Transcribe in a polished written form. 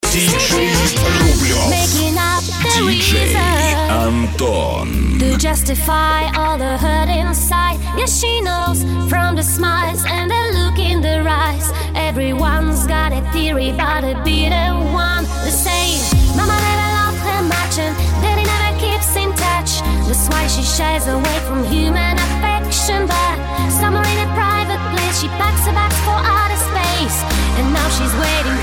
DJ Rublev. Making up the DJ reason Антон. to justify all the hurt inside. Yeah, she knows from the smiles and the look in their eyes. Everyone's got a theory about a bitter one. The same. Mama never loved her much and daddy never keeps in touch. That's why she shies away from human affection. But somewhere in a private place she packs her bags for outer space. And now she's waiting